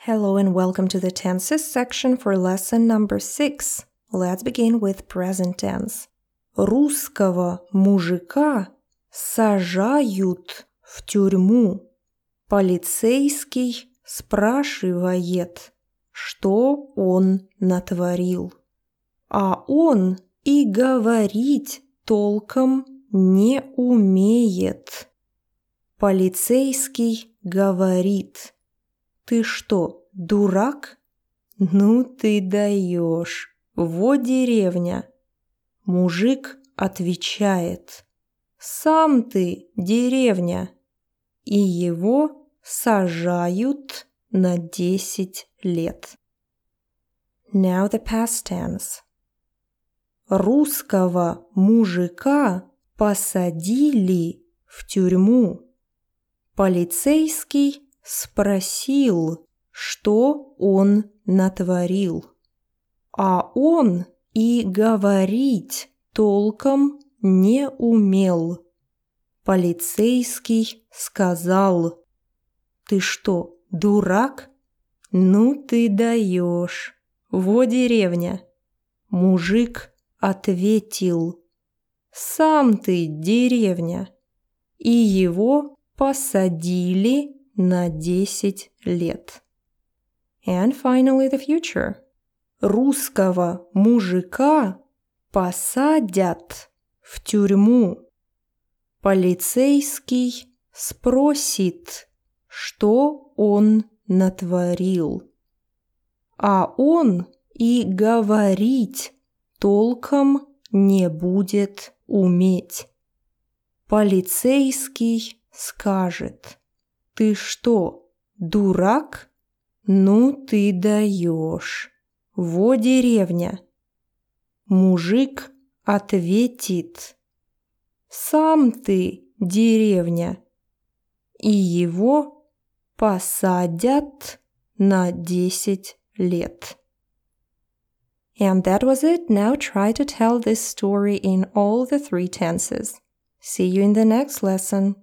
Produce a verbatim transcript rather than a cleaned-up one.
Hello and welcome to the tenses section for lesson number six. Let's begin with present tense. Русского мужика сажают в тюрьму. Полицейский спрашивает, что он натворил. А он и говорить толком не умеет. Полицейский говорит: «Ты что, дурак? Ну ты даешь, во деревня!» Мужик отвечает: «Сам ты деревня!» И его сажают на десять лет. Now the past tense. Русского мужика посадили в тюрьму. Полицейский спросил, что он натворил. А он и говорить толком не умел. Полицейский сказал: «Ты что, дурак? Ну ты даешь, во деревня!» Мужик ответил: «Сам ты деревня!» И его посадили на десять лет. And finally the future. Русского мужика посадят в тюрьму. Полицейский спросит, что он натворил. А он и говорить толком не будет уметь. Полицейский скажет: «Ты что, дурак? Ну ты даешь, во деревня!» Мужик ответит: «Сам ты деревня!» И его посадят на десять лет. And that was it. Now try to tell this story in all the three tenses. See you in the next lesson.